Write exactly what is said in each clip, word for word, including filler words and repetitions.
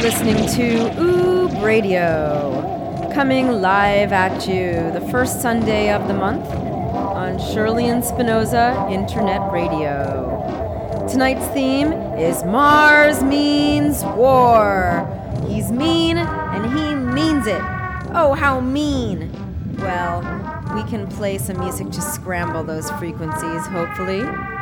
listening to Oob Radio, coming live at you the first Sunday of the month on Shirley and Spinoza Internet Radio. Tonight's theme is Mars Means War. He's mean and he means it. Oh, how mean. Well, we can play some music to scramble those frequencies, hopefully.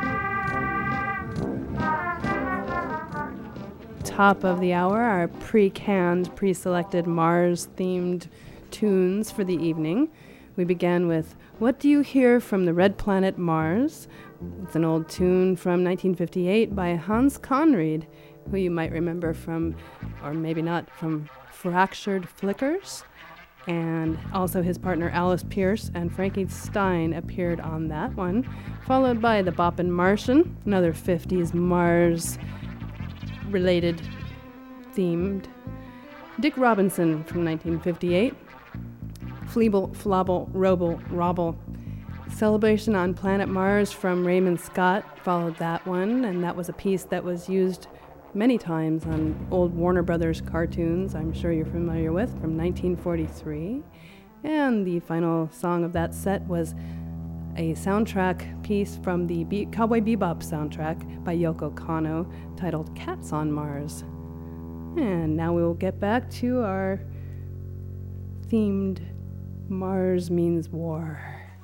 Top of the hour, our pre-canned, pre-selected Mars-themed tunes for the evening. We began with What Do You Hear from the Red Planet Mars? It's an old tune from nineteen fifty-eight by Hans Conried, who you might remember from, or maybe not, from Fractured Flickers. And also his partner Alice Pierce and Frankie Stein appeared on that one, followed by The Boppin' Martian, another fifties Mars related themed. Dick Robinson from nineteen fifty-eight. Fleeble, Flobble, Roble, Robble. Celebration on Planet Mars from Raymond Scott followed that one, and that was a piece that was used many times on old Warner Brothers cartoons, I'm sure you're familiar with, from nineteen forty-three. And the final song of that set was a soundtrack piece from the Be- Cowboy Bebop soundtrack by Yoko Kanno titled Cats on Mars. And now we'll get back to our themed Mars Means War.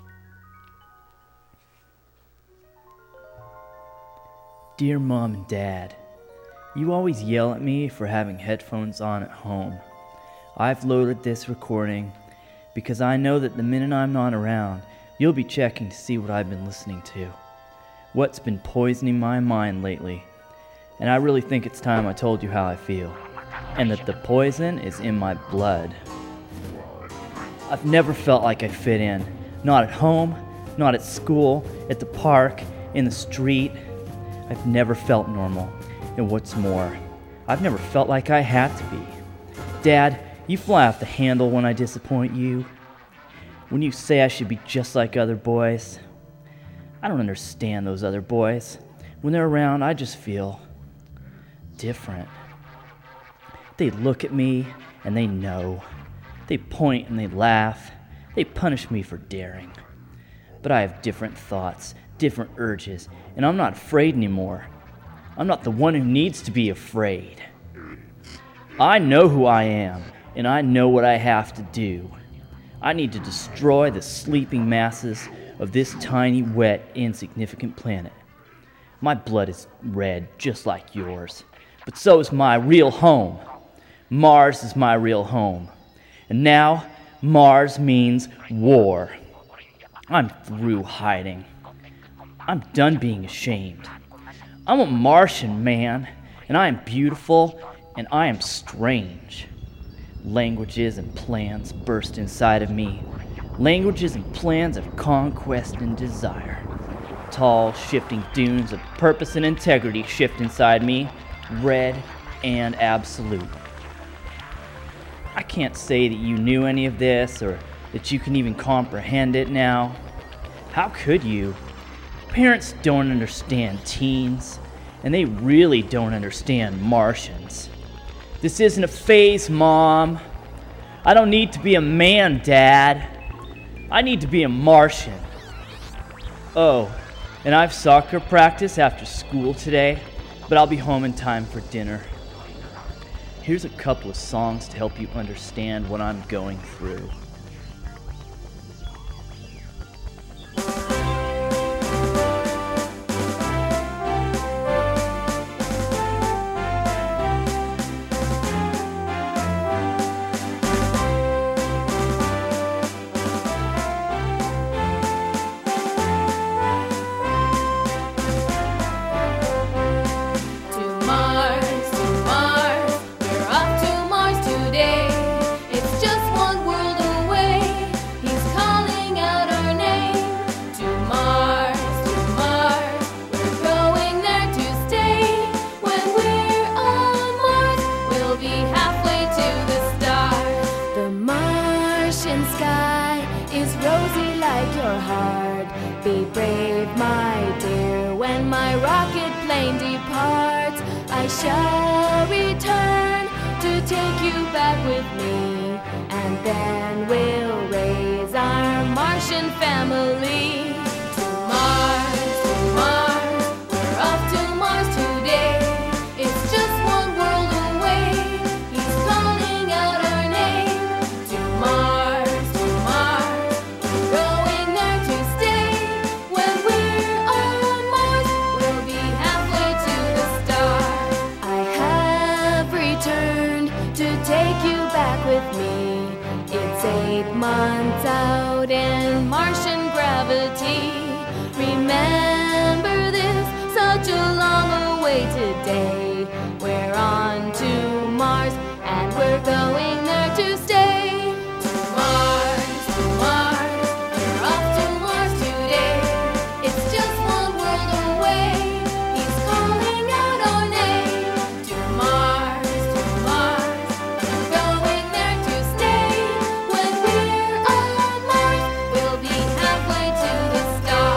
Dear Mom and Dad, you always yell at me for having headphones on at home. I've loaded this recording because I know that the minute I'm not around, you'll be checking to see what I've been listening to, what's been poisoning my mind lately. And I really think it's time I told you how I feel, and that the poison is in my blood. I've never felt like I fit in, not at home, not at school, at the park, in the street. I've never felt normal, and what's more, I've never felt like I had to be. Dad, you fly off the handle when I disappoint you. When you say I should be just like other boys, I don't understand those other boys. When they're around, I just feel different. They look at me and they know. They point and they laugh. They punish me for daring. But I have different thoughts, different urges, and I'm not afraid anymore. I'm not the one who needs to be afraid. I know who I am, and I know what I have to do. I need to destroy the sleeping masses of this tiny, wet, insignificant planet. My blood is red, just like yours. But so is my real home. Mars is my real home. And now, Mars means war. I'm through hiding. I'm done being ashamed. I'm a Martian, man, and I am beautiful, and I am strange. Languages and plans burst inside of me. Languages and plans of conquest and desire. Tall, shifting dunes of purpose and integrity shift inside me, red and absolute. I can't say that you knew any of this, or that you can even comprehend it now. How could you? Parents don't understand teens, and they really don't understand Martians. This isn't a phase, Mom. I don't need to be a man, Dad. I need to be a Martian. Oh, and I've soccer practice after school today, but I'll be home in time for dinner. Here's a couple of songs to help you understand what I'm going through. Be brave, my dear, when my rocket plane departs, I shall return to take you back with me, and then we'll raise our Martian family. To Mars, to Mars, we're off to Mars today. It's just one world away, he's calling out our name. To Mars, to Mars, we're going there to stay. When we're on Mars, we'll be halfway to the star. I have returned to take you back with me. It's eight months out in Martian gravity. Remember this, such a long way today. We're on to Mars, and we're going there to stay. To Mars, to Mars, we're off to Mars today. It's just one world away, he's calling out our name. To Mars, to Mars, we're going there to stay. When we're on Mars, we'll be halfway to the star.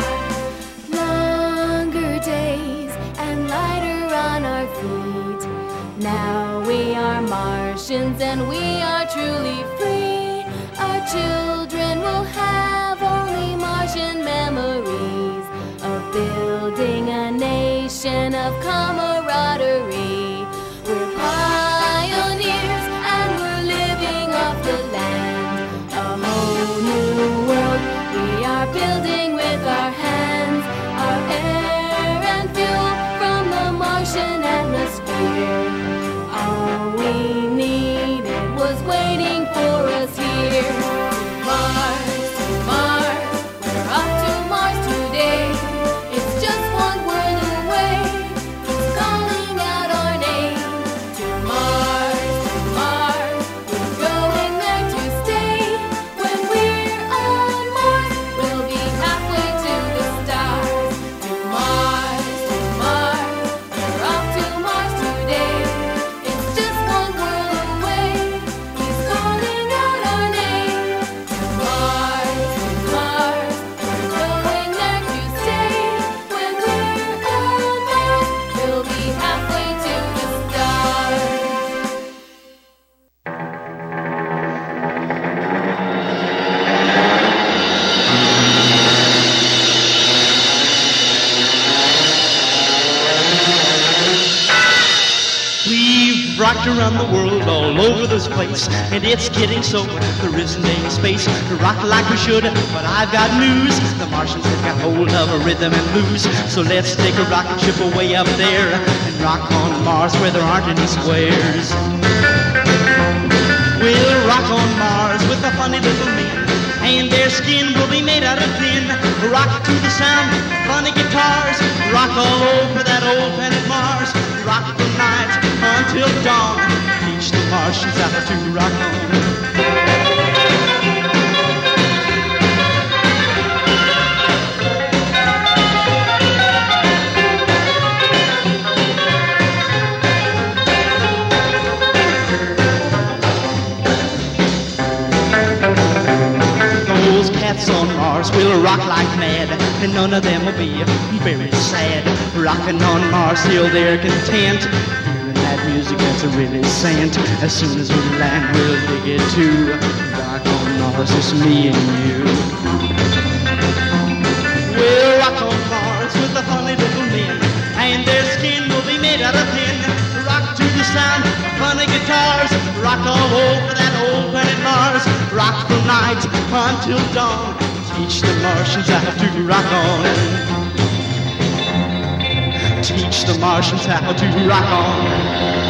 Longer days and lighter on our feet. Now we are Martians and we are truly free. Our children will have only Martian memories of building a nation of camaraderie. We're pioneers and we're living off the land. A whole new world we are building with our hands. Our air and fuel from the Martian atmosphere. All we needed was waiting for us here. To Mars, to Mars, we're off to Mars today. It's just one world away, he's calling out our name. To Mars, to Mars, we're going there to stay. When we're on Mars, we'll be halfway to the stars. To Mars, to Mars, we're off to Mars today. It's just one world away, he's calling out our name. To Mars, to Mars, we're going there to stay. When we're on Mars, we'll be halfway to the stars. We've rocked around the world all over this place, and it's getting so there isn't any space to rock like we should. But I've got news, the Martians have got hold of a rhythm and blues. So let's take a rocket ship away up there and rock on Mars where there aren't any squares. We'll rock on Mars with the funny little men, and their skin will be made out of tin. Rock to the sound of funny guitars, rock all over that old planet Mars. Rock the night until dawn, teach the Martians how to rock on. Those cats on Mars will rock like mad, and none of them will be very sad. Rocking on Mars till they're content, hearing that music that's really sent. As soon as we land, we'll dig it too. Rock on Mars, it's me and you. We'll rock on Mars with the funny little men, and their skin will be made out of tin. Rock to the sound of funny guitars, rock all over that old planet Mars. Rock from night until dawn, teach the Martians how to rock on. Teach the Martians how to rock on.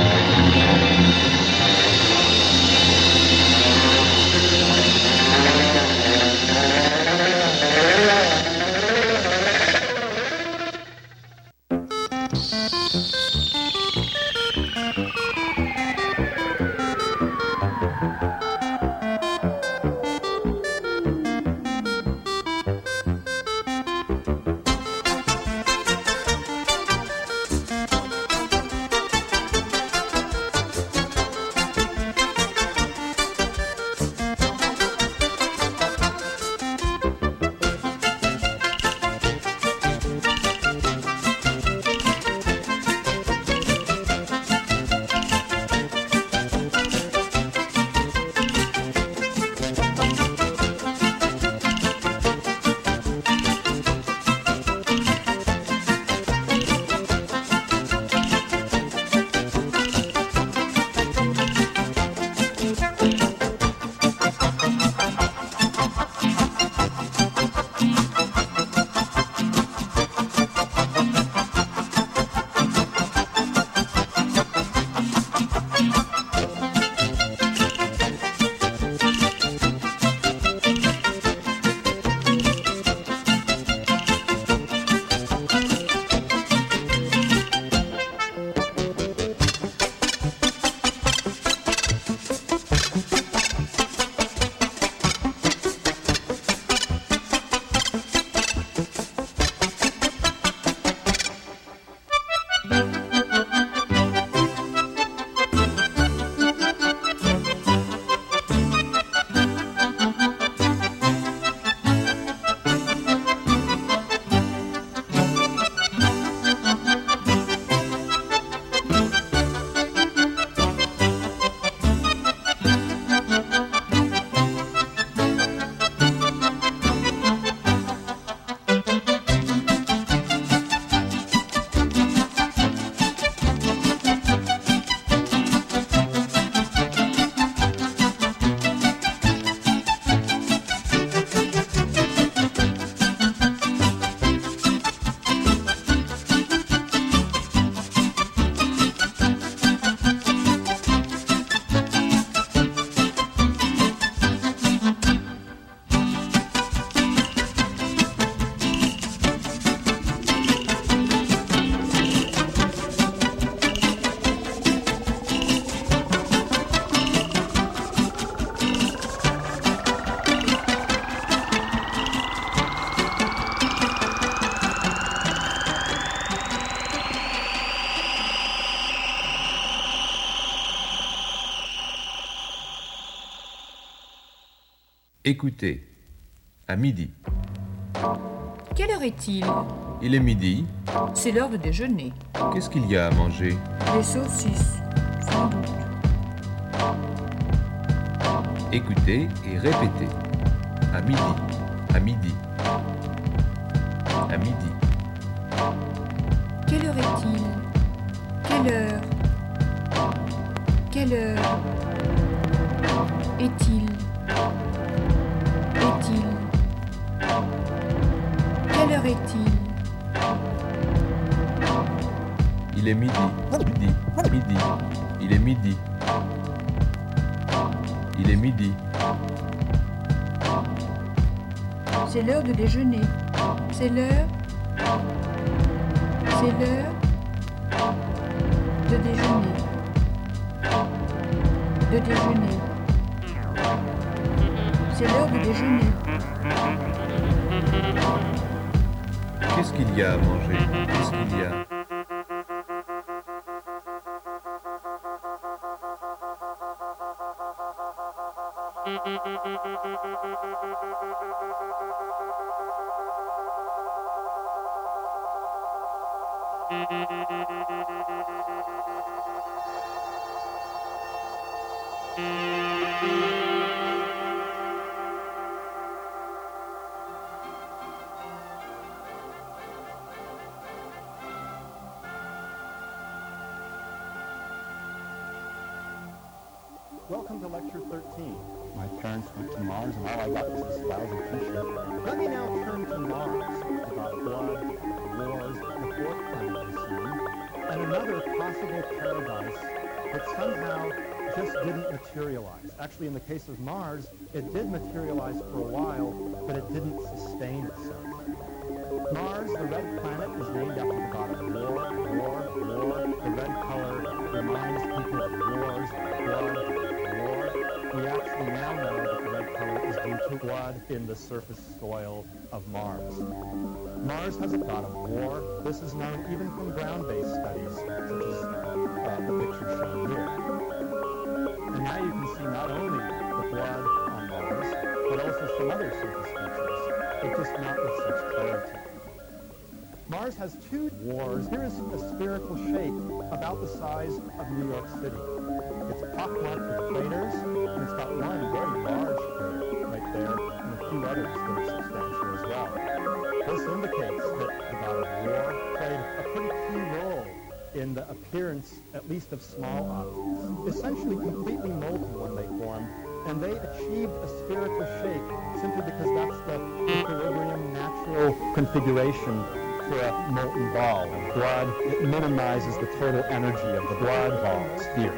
Écoutez, à midi. Quelle heure est-il? Il est midi. C'est l'heure de déjeuner. Qu'est-ce qu'il y a à manger? Des saucisses, sans doute. Écoutez et répétez. À midi, à midi, à midi. Quelle heure est-il? Quelle heure? Quelle heure est-il? Est-il? Quelle heure est-il? Il est midi, midi, midi. Il est midi. Il est midi. C'est l'heure de déjeuner. C'est l'heure. C'est l'heure de déjeuner. De déjeuner. C'est l'heure de déjeuner. Qu'est-ce qu'il y a à manger? Qu'est-ce qu'il y a? Welcome to Lecture thirteen. My parents went to Mars and all I got was this lousy t-shirt. Let me now turn to Mars, about blood, wars, the fourth planet of the sun, and another possible paradise that somehow just didn't materialize. Actually, in the case of Mars, it did materialize for a while, but it didn't sustain itself. Mars, the red planet, is named after the god of war, war, war. The red color reminds people of wars, blood, war. We actually now know that the red color is due to blood in the surface soil of Mars. Mars has a god of war. This is known even from ground-based studies, such as uh, the picture shown here. And now you can see not only the blood on Mars, but also some other surface features, but just not with such clarity. Mars has two wars. Here is a spherical shape about the size of New York City. It's pockmarked with craters, and it's got one very large crater right there, and a few others that are substantial as well. This indicates that the god of war played a pretty key role in the appearance, at least of small objects, essentially completely molten when they formed, and they achieved a spherical shape simply because that's the equilibrium natural configuration for a molten ball of blood. It minimizes the total energy of the blood ball sphere.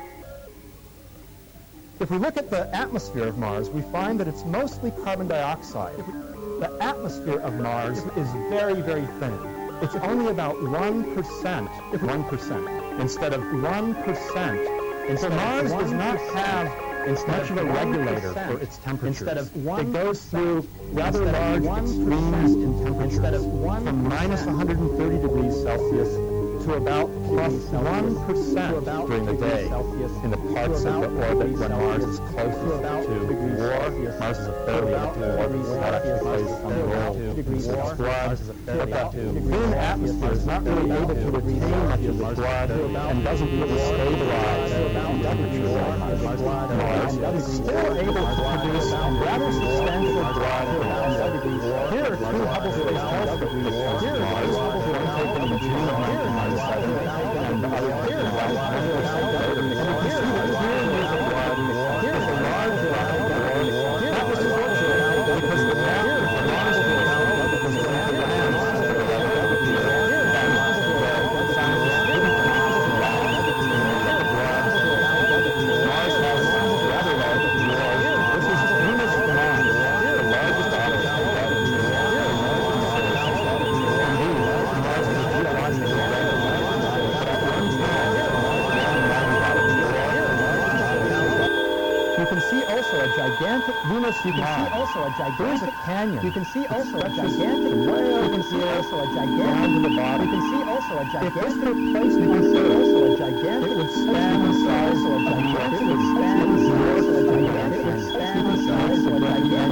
If we look at the atmosphere of Mars, we find that it's mostly carbon dioxide. The atmosphere of Mars is very, very thin. It's only about one percent, if one percent, instead of one percent. And so Mars does not have much of a regulator for its temperature. Instead of one, it goes through rather large extremes in temperature, instead of one from minus one hundred thirty degrees Celsius to about plus one percent during the day in the parts of the orbit when Mars is closest to war. Mars is a fairly elliptical orbit, so that actually plays some role in its blood. But the thin atmosphere is not really able to retain much of the blood and doesn't really stabilize the temperature of Mars. It's still able to produce rather substantial blood. Here are two Hubble Space Telescope pictures of Mars, one taken in June of nineteen ninety-seven, and the other taken about one percent later. And you can see that here there's a blood, here's a large blood of blood. That was fortunate because the map of Mars was going to land on the level of the Earth, and the scientists didn't manage to land in the blood. Mars has rather large wars. This is Venus Mons, the largest object of the You can see also a gigantic Venus. You can see also a gigantic canyon. You can see also a gigantic whale. You can see also a gigantic to the bottom. You can see also a gigantic. If this were placed, you can see also a gigantic. It would span the size of a gigantic. It would span the size of a gigantic. It would span the size of a gigantic.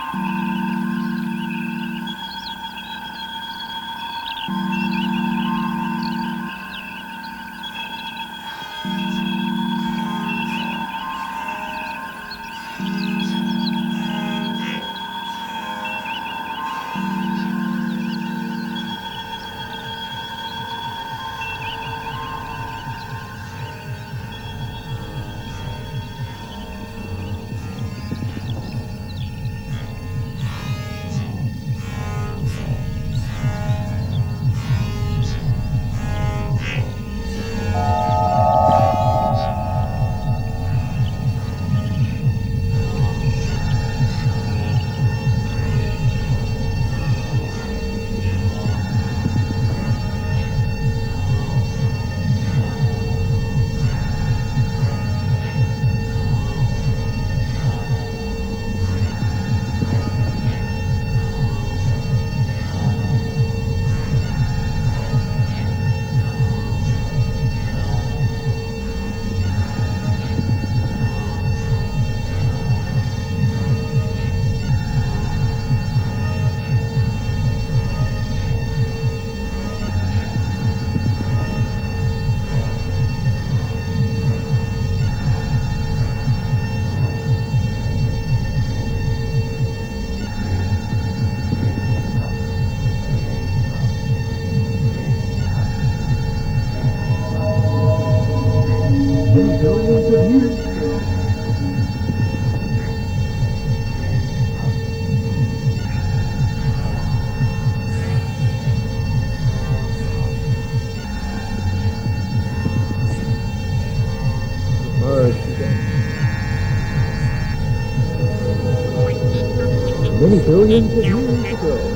Many billions of years ago.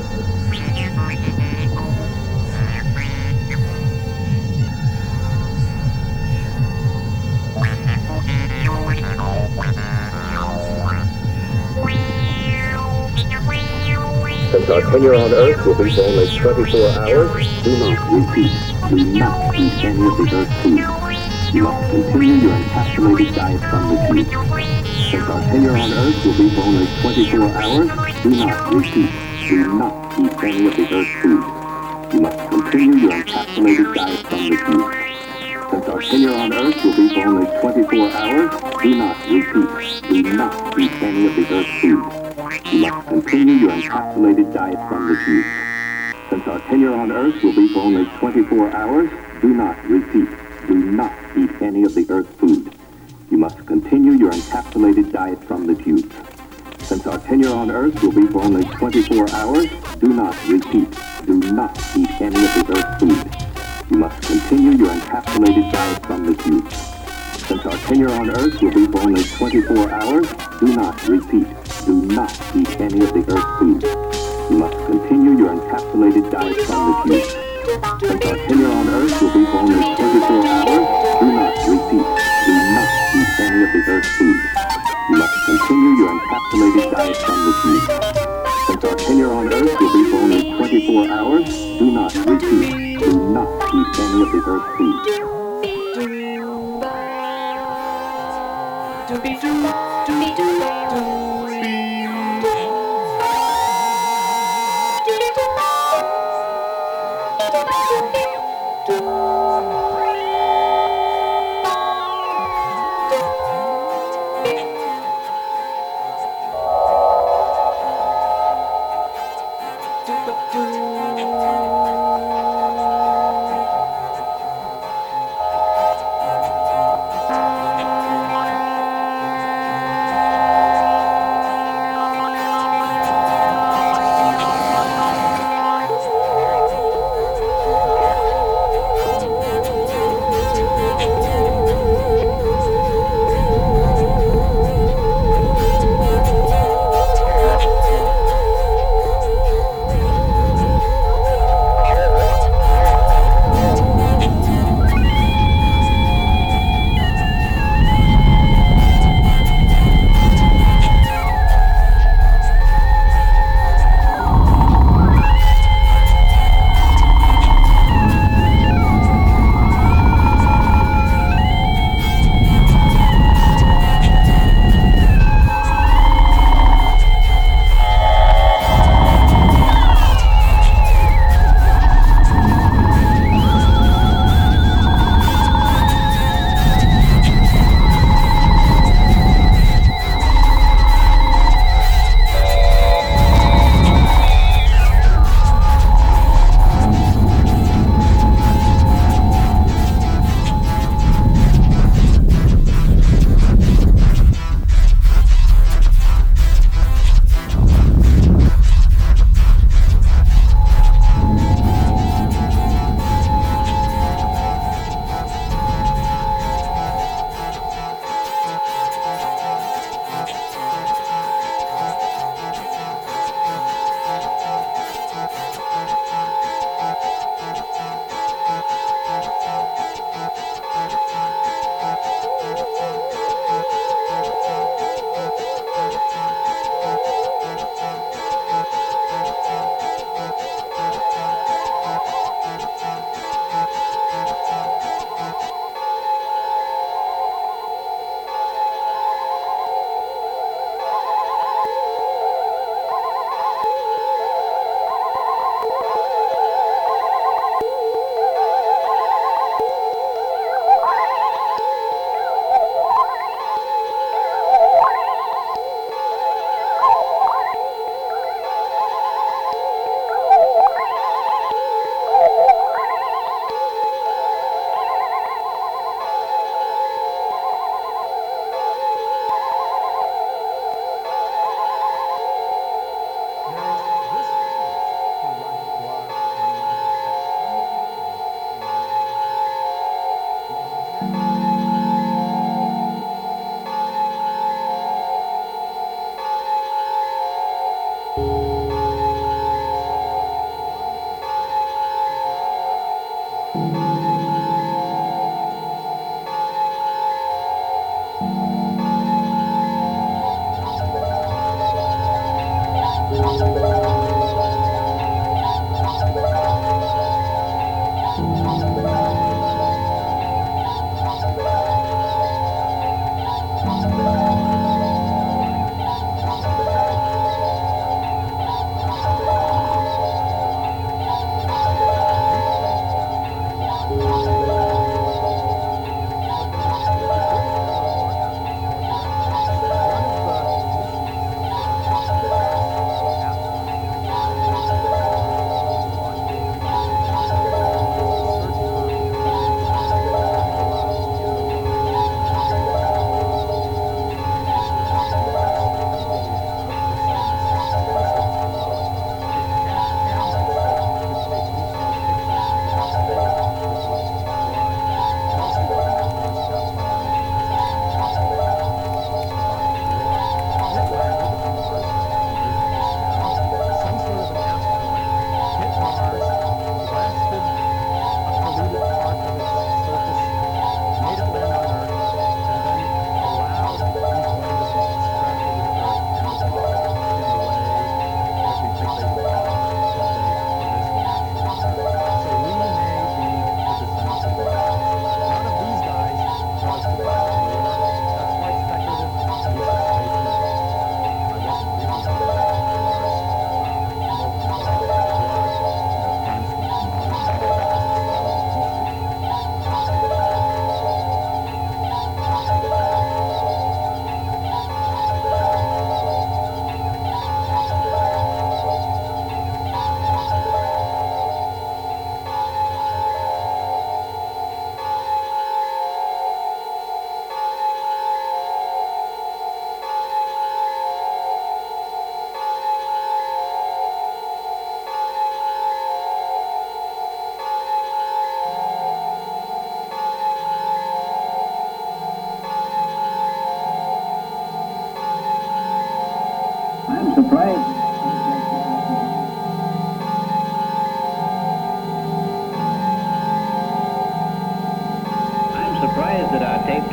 Since our tenure on Earth will be for only twenty-four hours, do not repeat. Do not eat any of the Earth's food. You must continue your encapsulated diet from the tube. Since our tenure on Earth will be for only twenty-four hours, do not repeat. Do not eat any of the Earth's food. You must continue your encapsulated diet from the tube. Since our tenure on Earth will be for only twenty-four hours, do not repeat. Do not eat any of the Earth's food. You must continue your encapsulated diet from the tube. Since our tenure on Earth will be for only twenty-four hours, do not repeat. Do not eat any of the Earth's food. You must continue your encapsulated diet from the tubes. Since our tenure on Earth will be for only twenty-four hours, do not repeat. Do not eat any of the Earth's food. You must continue your encapsulated diet from the tubes. Since our tenure on Earth will be for only twenty-four hours, do not repeat. Do not eat any of the Earth's food. You must continue your encapsulated diet from the tubes. Since our tenure on Earth will be for only twenty-four hours, do not repeat. Do not eat any of the Earth's food. You must continue your encapsulated diet from the tubes. Since our tenure on Earth will be for only twenty-four hours, do not repeat. Do not eat any of the Earth's food.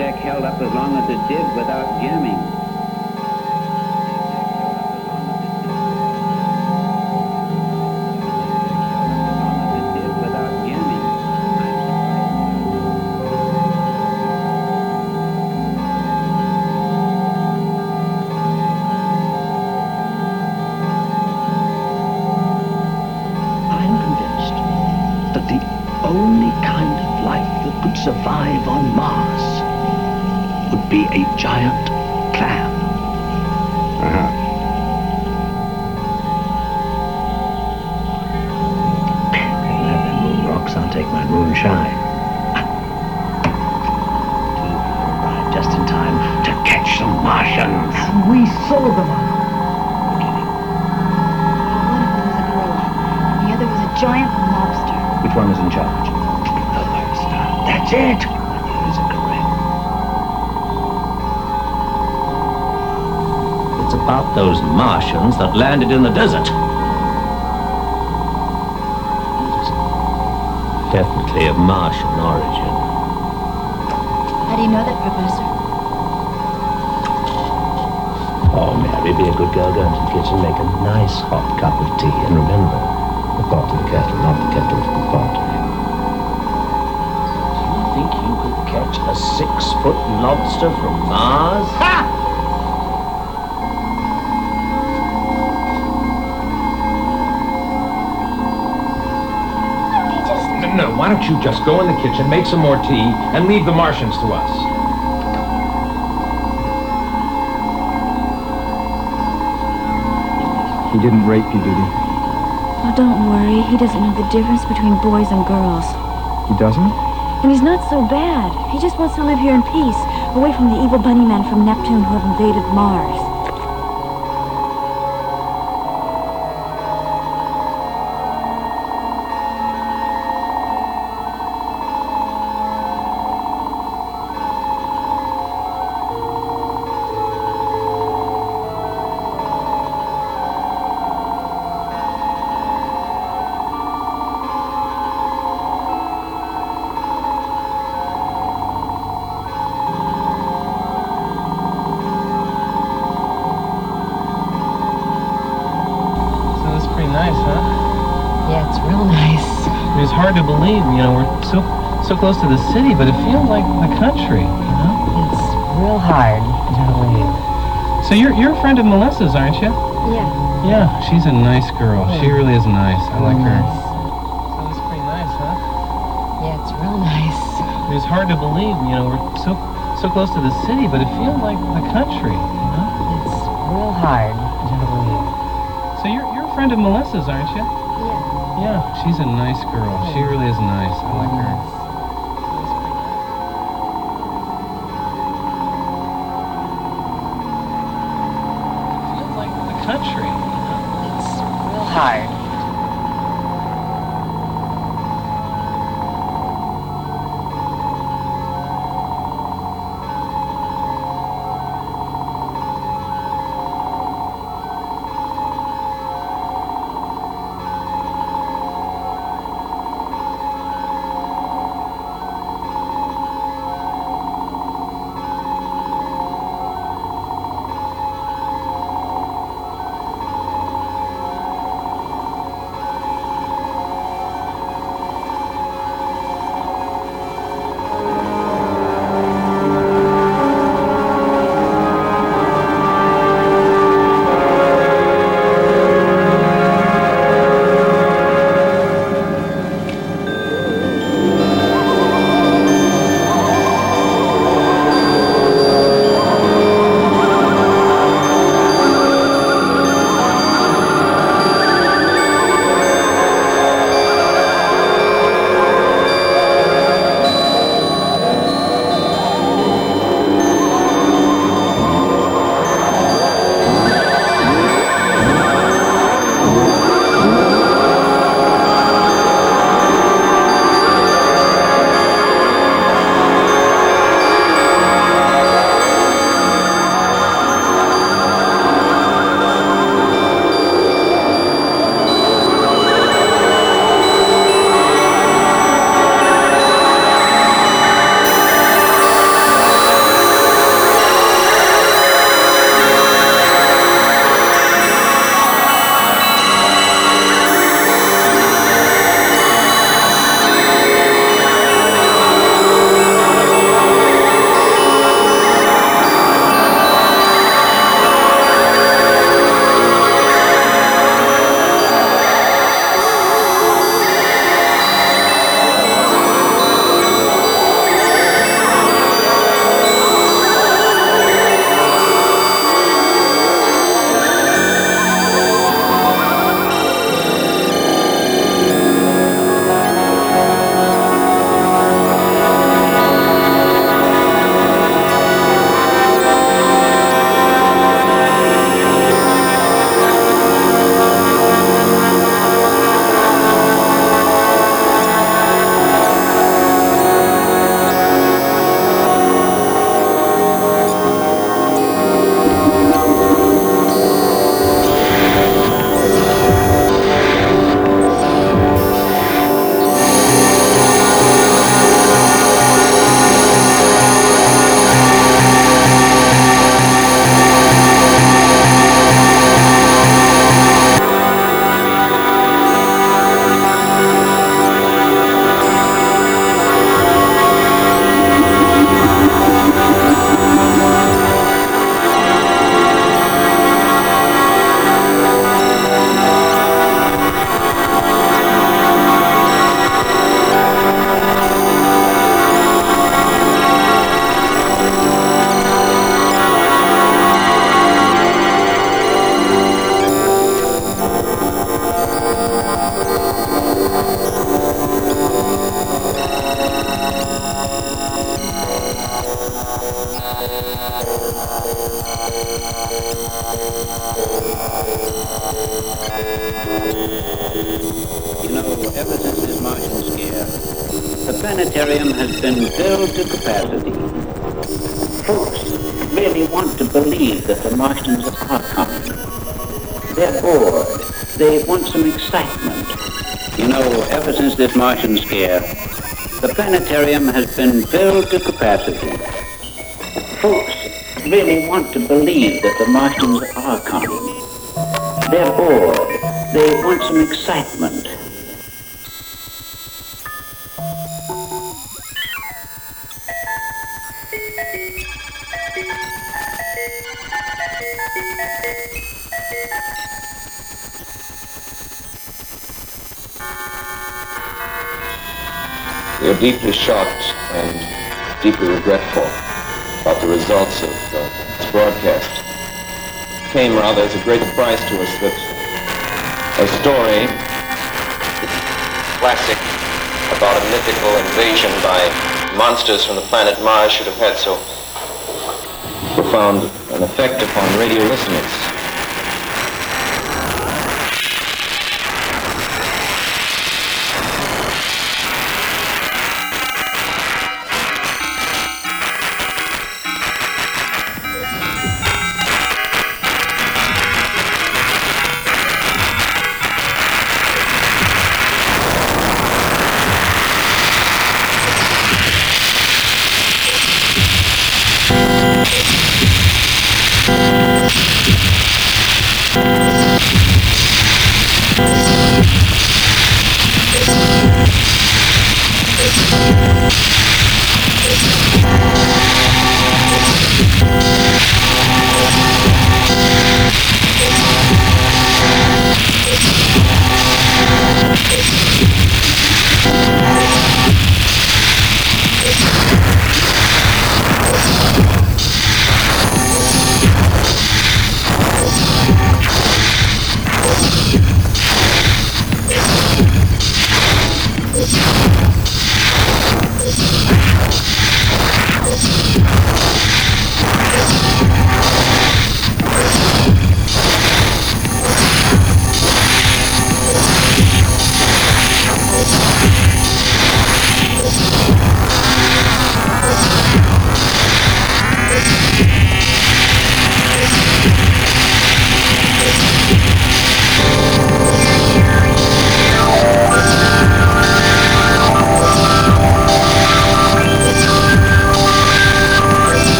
deck held up as long as it did without jamming. Survive on Mars would be a giant clam. Uh-huh. Can't have them moon rocks, I'll take my moonshine. Arrived just in time to catch some Martians. We sold them all. One of them was a gorilla, and the other was a giant lobster. Which one is in charge? That's it! Is it correct? It's about those Martians that landed in the desert. Definitely of Martian origin. How do you know that, Professor? Oh, Mary, be a good girl, go into the kitchen, make a nice hot cup of tea, and remember, the pot in the kettle, not the kettle in the pot. Think you could catch a six-foot lobster from Mars? Ha! No, no, why don't you just go in the kitchen, make some more tea, and leave the Martians to us? He didn't rape you, did he? Oh, don't worry. He doesn't know the difference between boys and girls. He doesn't? And he's not so bad. He just wants to live here in peace, away from the evil bunny men from Neptune who have invaded Mars. Nice, huh? Yeah, it's real nice. It's hard to believe, you know, we're so so close to the city, but it feels like the country, you know? It's real hard to believe. So you're you're a friend of Melissa's, aren't you? Yeah. Yeah, she's a nice girl. Yeah. She really is nice. I like her. Nice. So it's pretty nice, huh? Yeah, it's real nice. It's hard to believe, you know, we're so so close to the city, but it feels like the country, you know? It's real hard to believe. So you're you're a friend of Melissa's, aren't you? Yeah. Yeah, she's a nice girl. She really is nice. I like her. It feels like the country, you know? It's real hard. You know, ever since this Martian scare, the planetarium has been filled to capacity. Folks really want to believe that the Martians are coming. They're bored. They want some excitement. You know, ever since this Martian scare, the planetarium has been filled to capacity. Folks really want to believe that the Martians are coming. They're bored. They want some excitement. We are deeply shocked and deeply regretful about the results of uh, this broadcast. It came rather as a great surprise to us that a story, classic, about a mythical invasion by monsters from the planet Mars should have had so profound an effect upon radio listeners.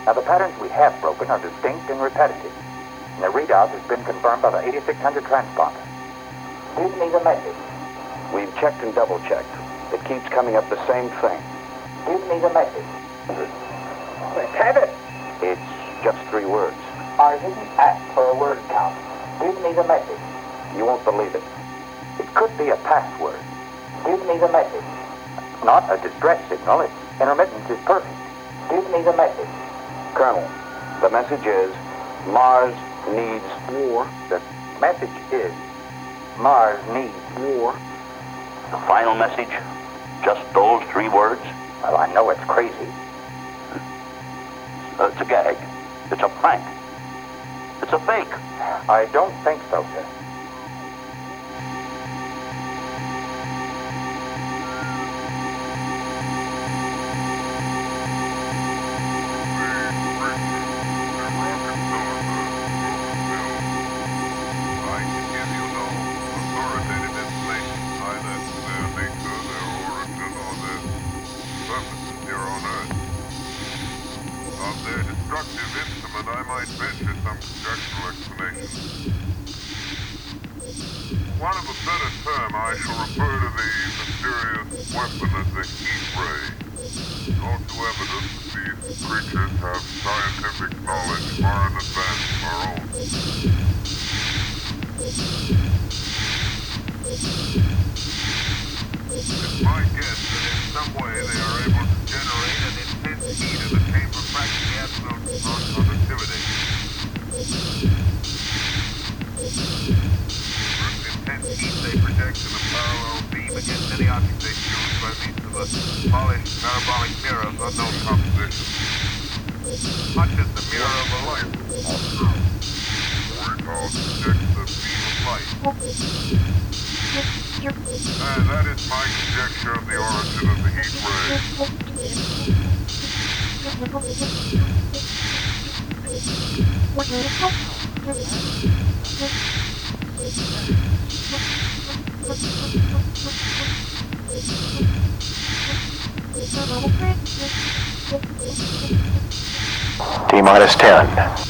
Now, the patterns we have broken are distinct and repetitive. And the readout has been confirmed by the eighty-six hundred transponder. Give me the message. We've checked and double-checked. It keeps coming up the same thing. Give me the message. Let's have it. It's just three words. I didn't ask for a word count. Give me the message. You won't believe it. It could be a password. Give me the message. Not a distress signal. Its intermittence is perfect. Give me the message. Colonel, the message is Mars needs war. The message is Mars needs war. The final message? Just those three words? Well, I know it's crazy. Uh, it's a gag. It's a prank. It's a fake. I don't think so, sir. One of a better term, I shall refer to the mysterious weapon as the heat ray. Also evidence that these creatures have scientific knowledge far in advance of our own. It's my guess that in some way they are able to generate an intense heat in the chamber practically absolute non-conductivity. Intense heat they project in a parallel beam against any object they choose by means of a polished parabolic mirror of unknown composition. Much as the mirror of a light. Or it all projects the beam of light. And that is my conjecture of the origin of the heat T minus ten.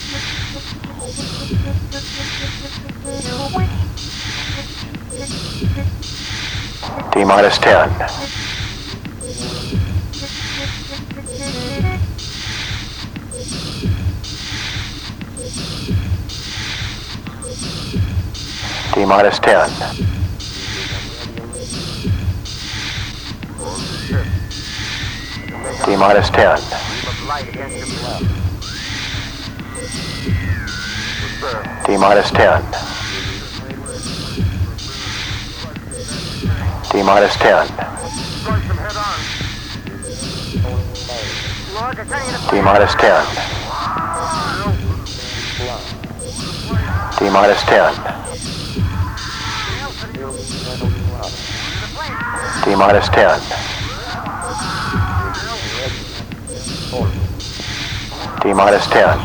T minus ten. T minus ten. T minus ten. T minus ten. T minus ten. T minus ten. T minus ten. T minus ten. T minus ten.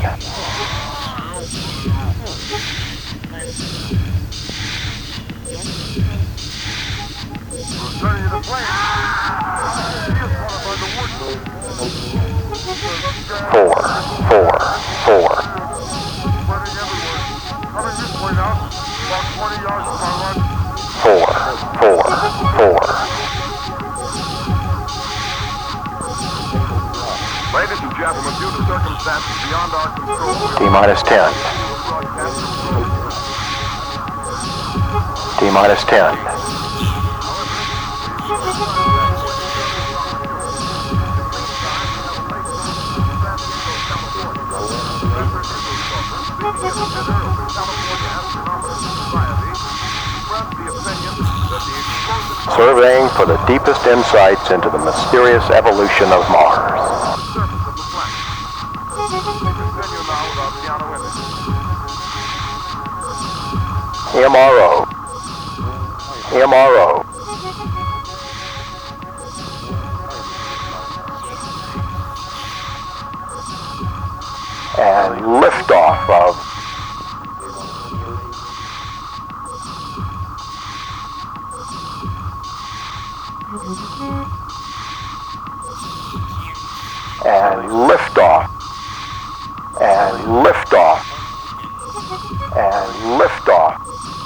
Four, four, four. Four, four, four. Ladies and gentlemen, due to circumstances beyond our control... T minus ten. T minus ten. Surveying for the deepest insights into the mysterious evolution of Mars. M R O. M R O. And liftoff of and liftoff liftoff. And liftoff.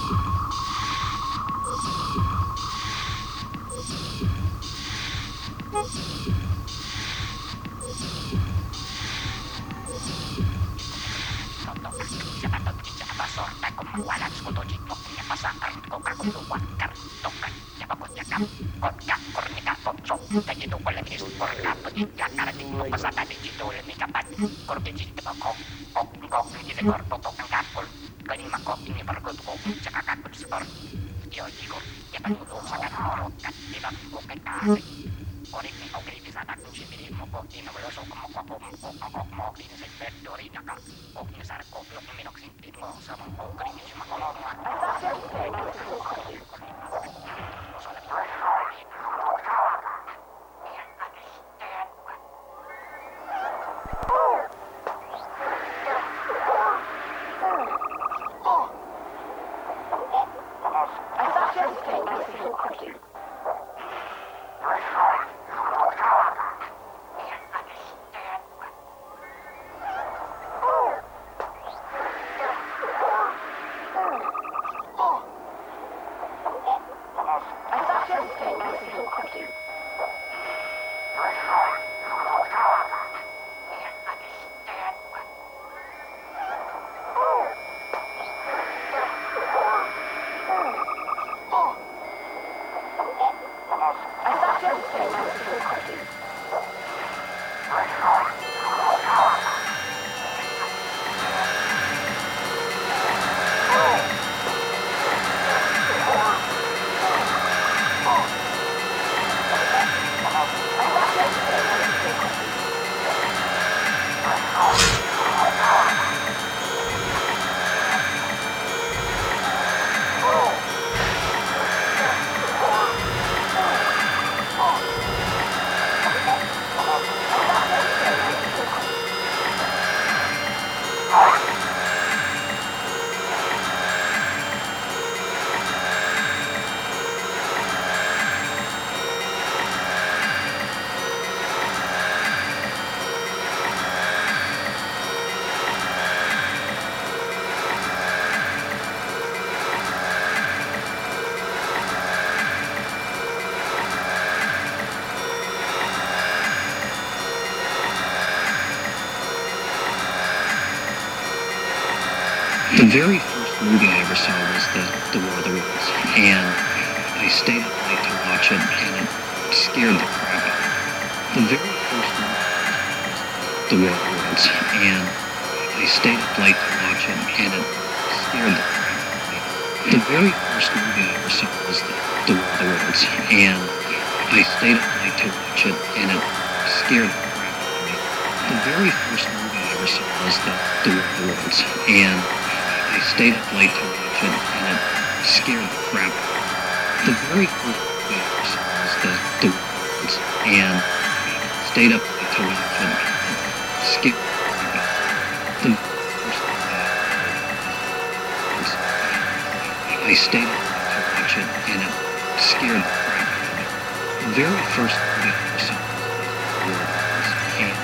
The very first movie I ever saw was the, the War of the Worlds, and I stayed up late to watch it, and it scared the crap out of me. The very first movie was the War of the Worlds, and I stayed up late to watch it, and it scared the crap out of me. The very first movie I ever saw was the, the War of the Worlds, and I stayed up late to watch it, and it scared the crap out of me. The very first movie I ever saw was the, the War of the Worlds, and I stayed up late to watch it, and it scared the crap out of me. The very first movie I ever saw was the, the War of the Worlds, and I stayed up late to watch it, and it scared the crap out of me. The first movie I ever saw was I stayed up late to watch it, and it scared the crap out of me. The very first movie I ever saw was the War of the Worlds, and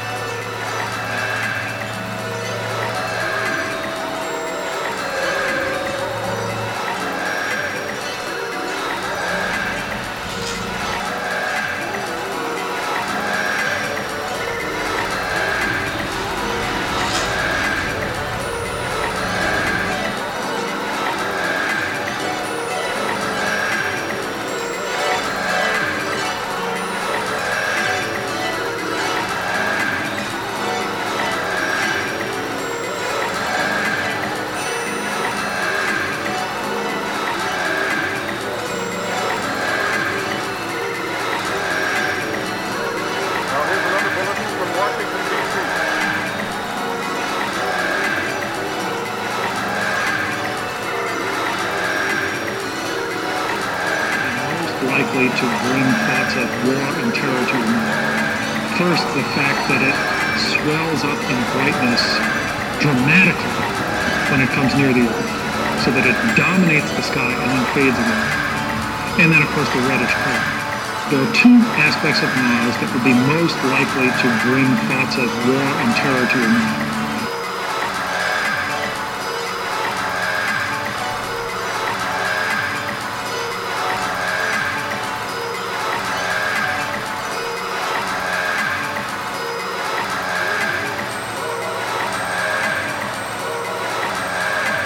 likely to bring thoughts of war and terror to your mind. First, the fact that it swells up in brightness dramatically when it comes near the Earth, so that it dominates the sky and then fades again. And then, of course, the reddish color. There are two aspects of Mars that would be most likely to bring thoughts of war and terror to your mind.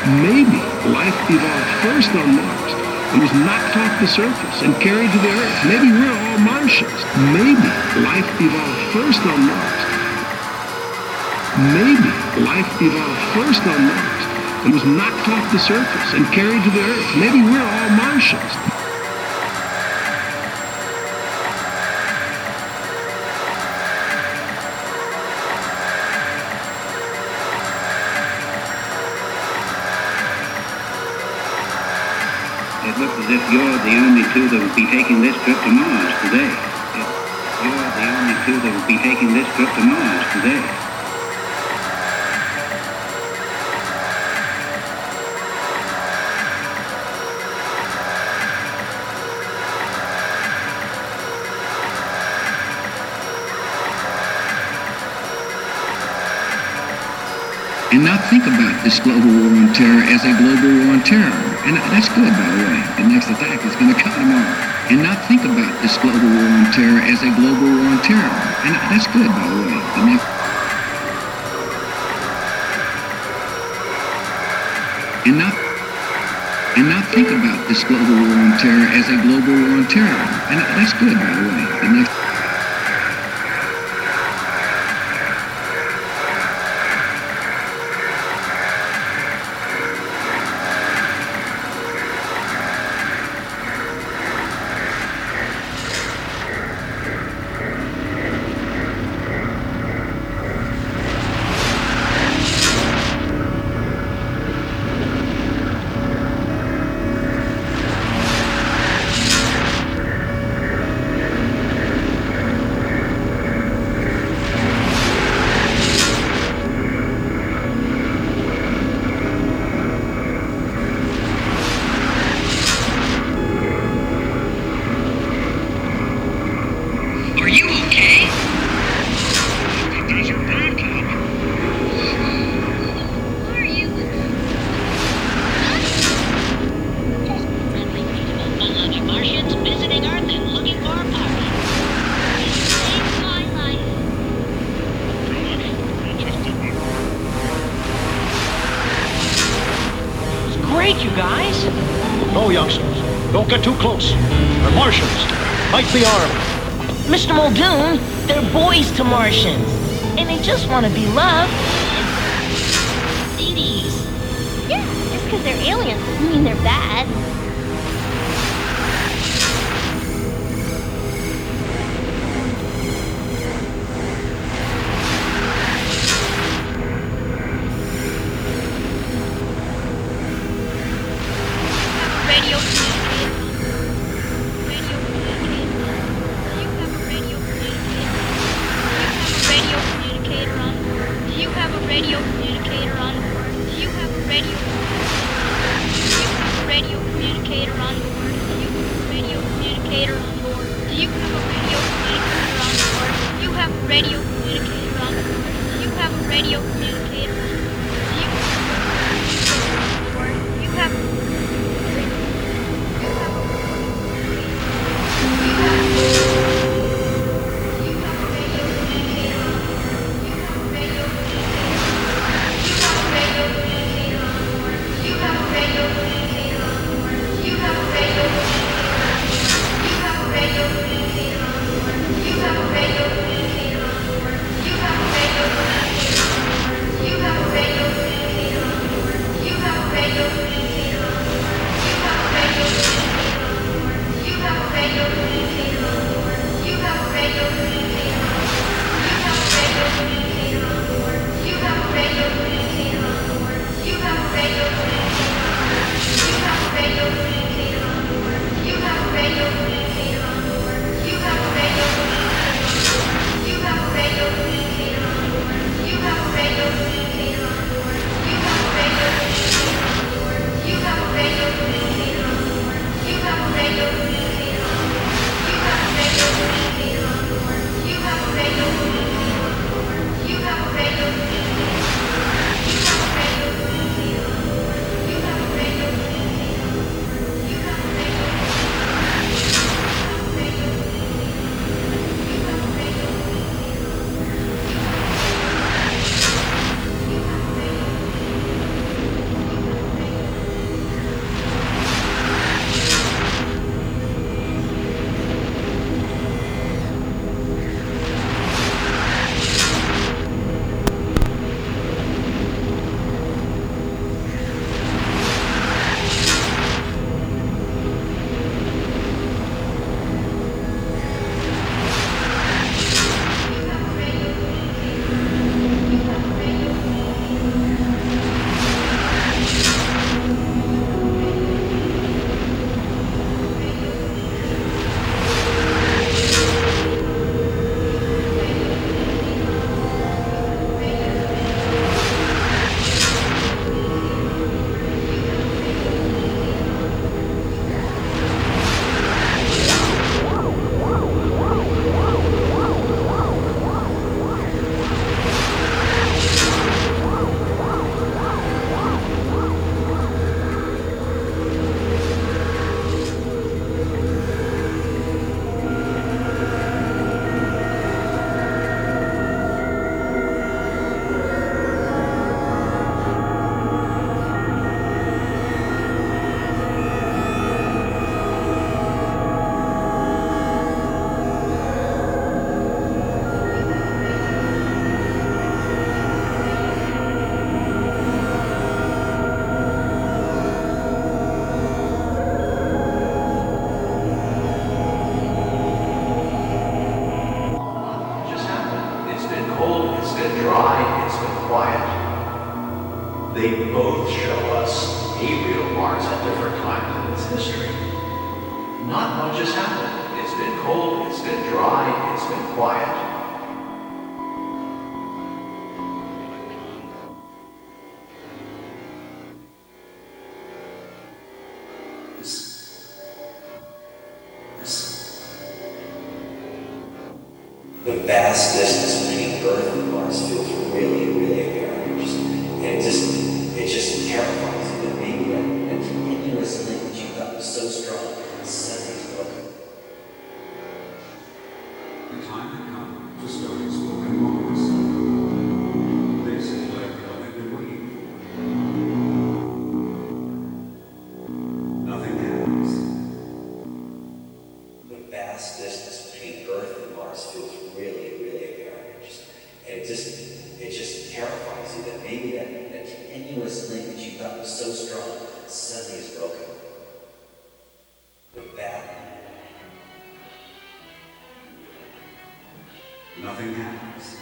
Maybe life evolved first on Mars and was knocked off the surface and carried to the Earth. Maybe we're all Martians. Maybe life evolved first on Mars. Maybe life evolved first on Mars and was knocked off the surface and carried to the Earth. Maybe we're all Martians. It looks as if you're the only two that will be taking this trip to Mars today. It, you're the only two that will be taking this trip to Mars today. And not think about this global war on terror as a global war on terror. And that's good, by the way. The next attack is going to come tomorrow. And not think about this global war on terror as a global war on terror. And that's good, by the way. The next... And not... And not think about this global war on terror as a global war on terror. And that's good, by the way. The next... Get too close. They're Martians. Might be armed. Mister Muldoon, they're boys to Martians. And they just want to be loved. Sweeties. Yeah, just because they're aliens doesn't mean they're bad. Radio. Radio communicator on board. Do you have a radio? Do you have a radio communicator on board? Do you have a radio communicator on board? Do you have a radio communicator on board? Do you have a radio communicator on board? Do you have a radio communicator on board? Do you have a You have They both show us a real Mars at different times in its history. Not much has happened. It's been cold, it's been dry, it's been quiet. The vast distance between Earth and Mars feels really, really very interesting. And it just, it just terrifies you that maybe that, that continuous link that you thought was so strong suddenly is broken. The time had come to start exploring Mars. This is what everyone had been waiting for. Nothing happens. The vast distance between Earth and Mars feels really, really very interesting. And it just, it just terrifies you that maybe that, that continuous link that you thought was so strong suddenly is broken. With that, nothing happens.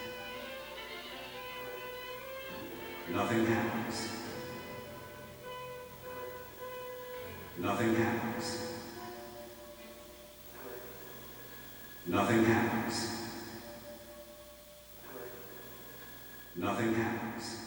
Nothing happens. Nothing happens. Nothing happens. Nothing happens.